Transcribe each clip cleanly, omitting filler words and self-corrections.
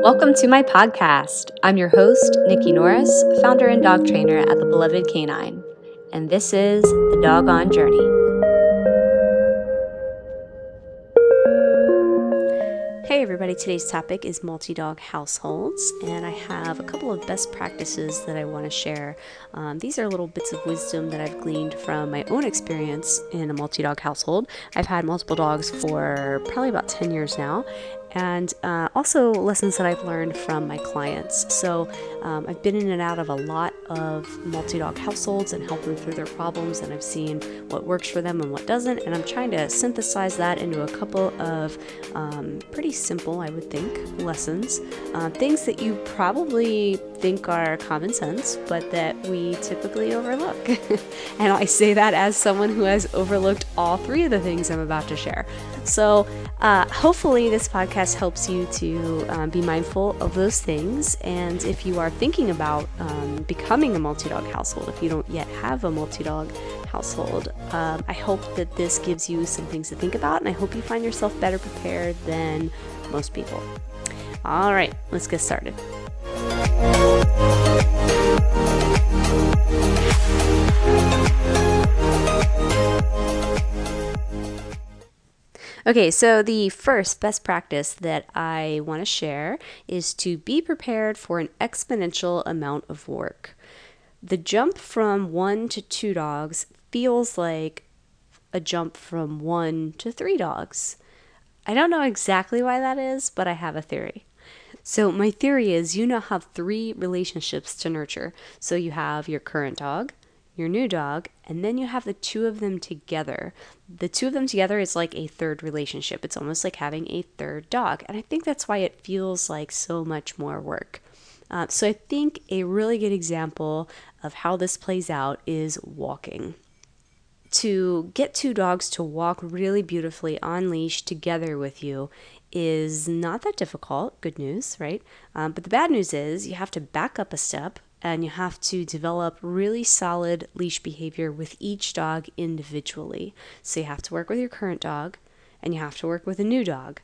Welcome to my podcast. I'm your host, Nikki Norris, founder and dog trainer at the Beloved Canine, and this is The Doggone Journey. Hey everybody, today's topic is multi-dog households, and I have a couple of best practices that I want to share. These are little bits of wisdom that I've gleaned from my own experience in a multi-dog household. I've had multiple dogs for probably about 10 years now, and also lessons that I've learned from my clients. So I've been in and out of a lot of multi-dog households and helped them through their problems, and I've seen what works for them and what doesn't, and I'm trying to synthesize that into a couple of pretty simple, I would think, lessons. Things that you probably think are common sense, but that we typically overlook. And I say that as someone who has overlooked all three of the things I'm about to share. So hopefully this podcast helps you to be mindful of those things. And if you are thinking about becoming a multi-dog household, if you don't yet have a multi-dog household, I hope that this gives you some things to think about, and I hope you find yourself better prepared than most people. All right, let's get started. Okay, so the first best practice that I want to share is to be prepared for an exponential amount of work. The jump from 1 to 2 dogs feels like a jump from 1 to 3 dogs. I don't know exactly why that is, but I have a theory. So my theory is you now have 3 relationships to nurture. So you have your current dog, your new dog, and then you have the 2 of them together. The 2 of them together is like a third relationship. It's almost like having a third dog. And I think that's why it feels like so much more work. So I think a really good example of how this plays out is walking. To get 2 dogs to walk really beautifully on leash together with you is not that difficult. Good news, right? But the bad news is you have to back up a step and you have to develop really solid leash behavior with each dog individually. So you have to work with your current dog and you have to work with a new dog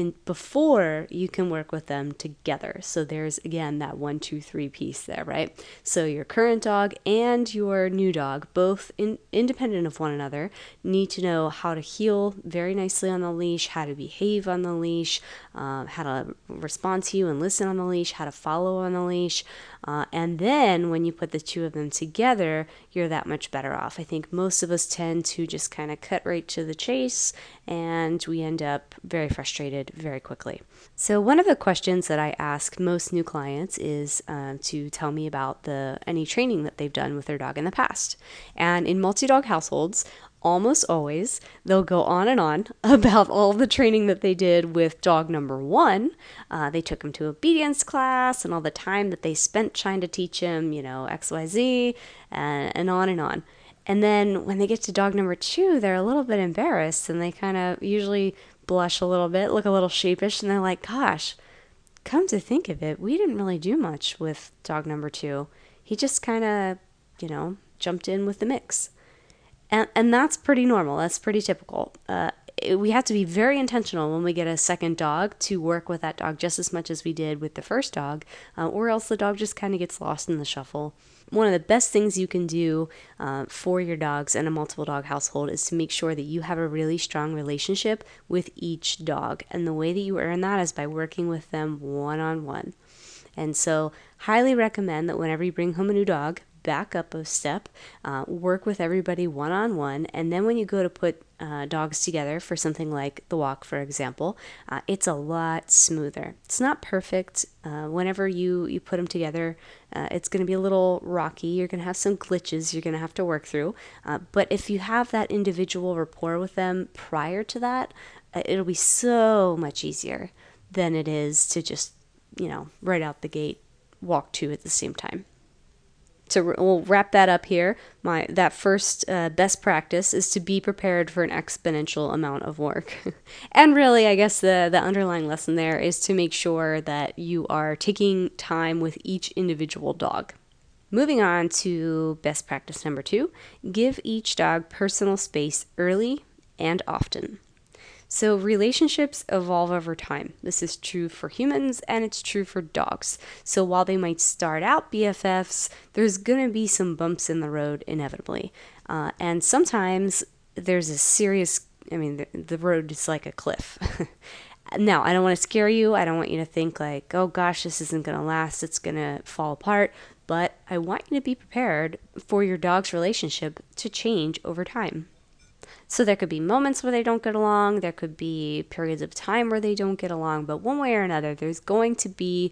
before you can work with them together. So there's, again, that 1, 2, 3 piece there, right? So your current dog and your new dog, both independent of one another, need to know how to heel very nicely on the leash, how to behave on the leash, how to respond to you and listen on the leash, how to follow on the leash. And then when you put the 2 of them together, you're that much better off. I think most of us tend to just kind of cut right to the chase, and we end up very frustrated very quickly. So one of the questions that I ask most new clients is to tell me about any training that they've done with their dog in the past. And in multi-dog households, almost always, they'll go on and on about all the training that they did with dog number 1. They took him to obedience class and all the time that they spent trying to teach him, XYZ, and on and on. And then when they get to dog number 2, they're a little bit embarrassed and they kind of usually blush a little bit, look a little sheepish, and they're like, gosh, come to think of it, we didn't really do much with dog number 2. He just kind of, jumped in with the mix. And that's pretty normal. That's pretty typical. We have to be very intentional when we get a second dog to work with that dog just as much as we did with the first dog, or else the dog just kind of gets lost in the shuffle. One of the best things you can do for your dogs in a multiple dog household is to make sure that you have a really strong relationship with each dog. And the way that you earn that is by working with them one-on-one. And so highly recommend that whenever you bring home a new dog, back up a step, work with everybody one-on-one, and then when you go to put dogs together for something like the walk, for example, it's a lot smoother. It's not perfect. Whenever you put them together, it's going to be a little rocky. You're going to have some glitches you're going to have to work through. But if you have that individual rapport with them prior to that, it'll be so much easier than it is to just, right out the gate, walk 2 at the same time. So we'll wrap that up here. That first best practice is to be prepared for an exponential amount of work. And really, I guess the underlying lesson there is to make sure that you are taking time with each individual dog. Moving on to best practice number 2, give each dog personal space early and often. So, relationships evolve over time. This is true for humans and it's true for dogs. So, while they might start out BFFs, there's going to be some bumps in the road inevitably. And sometimes there's a serious, the road is like a cliff. Now, I don't want to scare you. I don't want you to think like, oh gosh, this isn't going to last. It's going to fall apart. But I want you to be prepared for your dog's relationship to change over time. So there could be moments where they don't get along. There could be periods of time where they don't get along. But one way or another, there's going to be,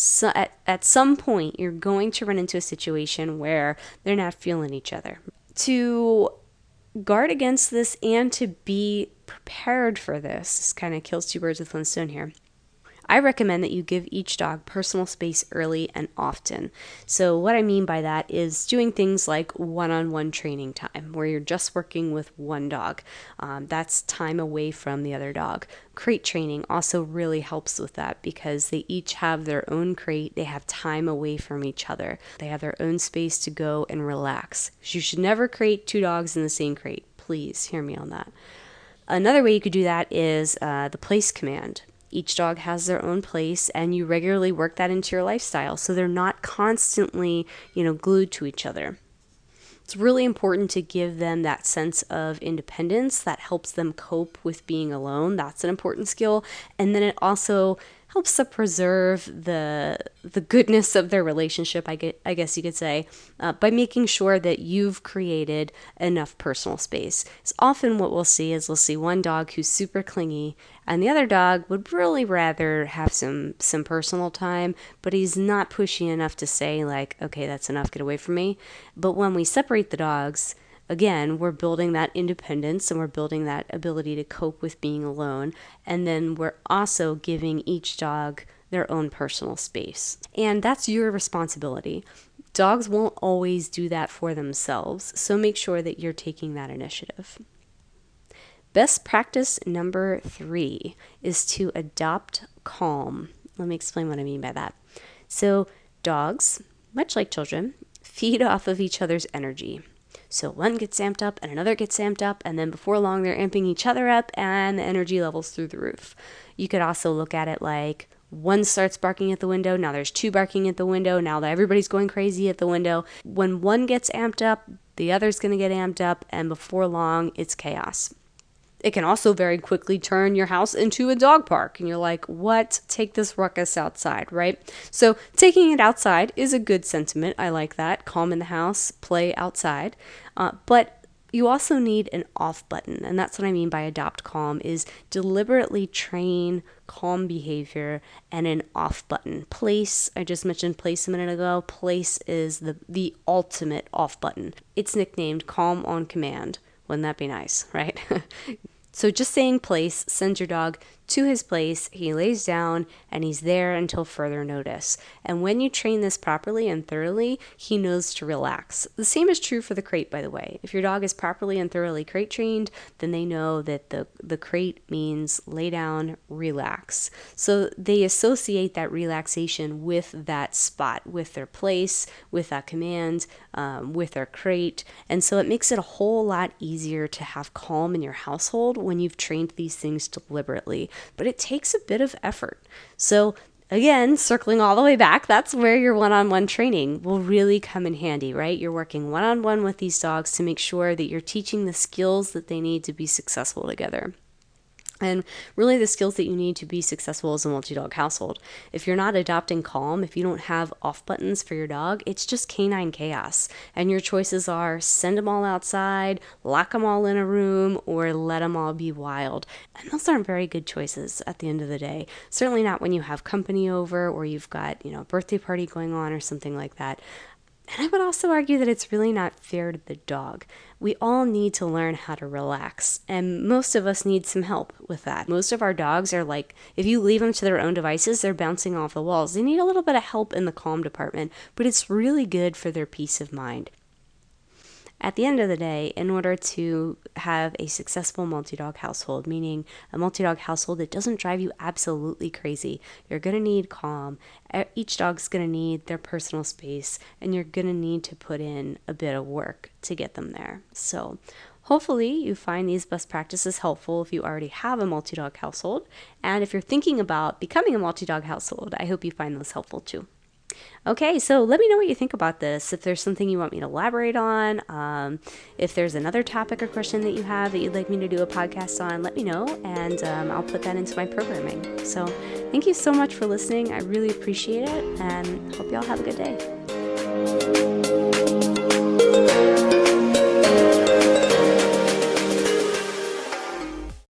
at some point, you're going to run into a situation where they're not feeling each other. To guard against this and to be prepared for this kind of kills two birds with one stone here. I recommend that you give each dog personal space early and often. So what I mean by that is doing things like one-on-one training time where you're just working with one dog. That's time away from the other dog. Crate training also really helps with that because they each have their own crate. They have time away from each other. They have their own space to go and relax. You should never crate two dogs in the same crate. Please hear me on that. Another way you could do that is the place command. Each dog has their own place, and you regularly work that into your lifestyle so they're not constantly, glued to each other. It's really important to give them that sense of independence that helps them cope with being alone. That's an important skill. And then it also helps to preserve the goodness of their relationship, I guess you could say, by making sure that you've created enough personal space. It's often what we'll see is we'll see one dog who's super clingy, and the other dog would really rather have some personal time, but he's not pushy enough to say like, okay, that's enough, get away from me. But when we separate the dogs, again, we're building that independence and we're building that ability to cope with being alone. And then we're also giving each dog their own personal space. And that's your responsibility. Dogs won't always do that for themselves, so make sure that you're taking that initiative. Best practice number 3 is to adopt calm. Let me explain what I mean by that. So dogs, much like children, feed off of each other's energy. So one gets amped up and another gets amped up, and then before long they're amping each other up and the energy levels through the roof. You could also look at it like one starts barking at the window, now there's two barking at the window, now that everybody's going crazy at the window. When one gets amped up, the other's going to get amped up, and before long it's chaos. It can also very quickly turn your house into a dog park. And you're like, what? Take this ruckus outside, right? So taking it outside is a good sentiment. I like that. Calm in the house, play outside. But you also need an off button. And that's what I mean by adopt calm is deliberately train calm behavior and an off button. Place, I just mentioned place a minute ago. Place is the ultimate off button. It's nicknamed calm on command. Wouldn't that be nice, right? So just saying place sends your dog to his place, he lays down, and he's there until further notice. And when you train this properly and thoroughly, he knows to relax. The same is true for the crate, by the way. If your dog is properly and thoroughly crate trained, then they know that the crate means lay down, relax. So they associate that relaxation with that spot, with their place, with that command, with their crate. And so it makes it a whole lot easier to have calm in your household when you've trained these things deliberately. But it takes a bit of effort. So again, circling all the way back, that's where your one-on-one training will really come in handy, right? You're working one-on-one with these dogs to make sure that you're teaching the skills that they need to be successful together. And really the skills that you need to be successful as a multi-dog household. If you're not adopting calm, if you don't have off buttons for your dog, it's just canine chaos. And your choices are send them all outside, lock them all in a room, or let them all be wild. And those aren't very good choices at the end of the day. Certainly not when you have company over or you've got, a birthday party going on or something like that. And I would also argue that it's really not fair to the dog. We all need to learn how to relax, and most of us need some help with that. Most of our dogs are like, if you leave them to their own devices, they're bouncing off the walls. They need a little bit of help in the calm department, but it's really good for their peace of mind. At the end of the day, in order to have a successful multi-dog household, meaning a multi-dog household that doesn't drive you absolutely crazy, you're going to need calm. Each dog's going to need their personal space, and you're going to need to put in a bit of work to get them there. So Hopefully, you find these best practices helpful if you already have a multi-dog household. And if you're thinking about becoming a multi-dog household, I hope you find those helpful too. Okay, so let me know what you think about this. If there's something you want me to elaborate on, if there's another topic or question that you have that you'd like me to do a podcast on, let me know, and I'll put that into my programming. So thank you so much for listening. I really appreciate it, and hope you all have a good day.